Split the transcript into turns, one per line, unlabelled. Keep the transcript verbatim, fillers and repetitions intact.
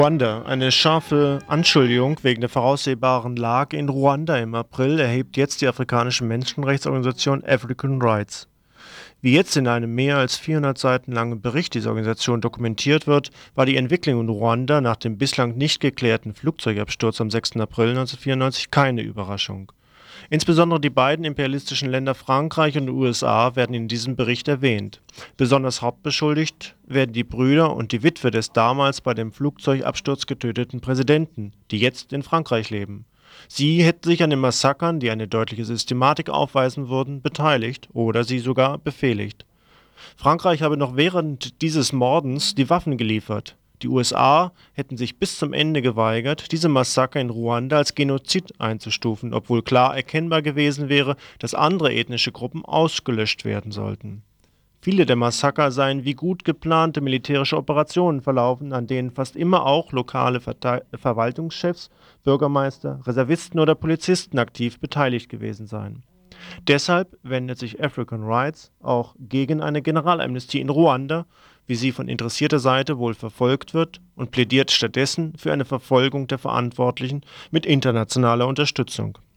Ruanda. Eine scharfe Anschuldigung wegen der voraussehbaren Lage in Ruanda im April erhebt jetzt die afrikanische Menschenrechtsorganisation African Rights. Wie jetzt in einem mehr als vierhundert Seiten langen Bericht dieser Organisation dokumentiert wird, war die Entwicklung in Ruanda nach dem bislang nicht geklärten Flugzeugabsturz am sechsten April neunzehnhundertvierundneunzig keine Überraschung. Insbesondere die beiden imperialistischen Länder Frankreich und U S A werden in diesem Bericht erwähnt. Besonders hauptbeschuldigt werden die Brüder und die Witwe des damals bei dem Flugzeugabsturz getöteten Präsidenten, die jetzt in Frankreich leben. Sie hätten sich an den Massakern, die eine deutliche Systematik aufweisen würden, beteiligt oder sie sogar befehligt. Frankreich habe noch während dieses Mordens die Waffen geliefert. Die U S A hätten sich bis zum Ende geweigert, diese Massaker in Ruanda als Genozid einzustufen, obwohl klar erkennbar gewesen wäre, dass andere ethnische Gruppen ausgelöscht werden sollten. Viele der Massaker seien wie gut geplante militärische Operationen verlaufen, an denen fast immer auch lokale Verte- Verwaltungschefs, Bürgermeister, Reservisten oder Polizisten aktiv beteiligt gewesen seien. Deshalb wendet sich African Rights auch gegen eine Generalamnestie in Ruanda, wie sie von interessierter Seite wohl verfolgt wird, und plädiert stattdessen für eine Verfolgung der Verantwortlichen mit internationaler Unterstützung.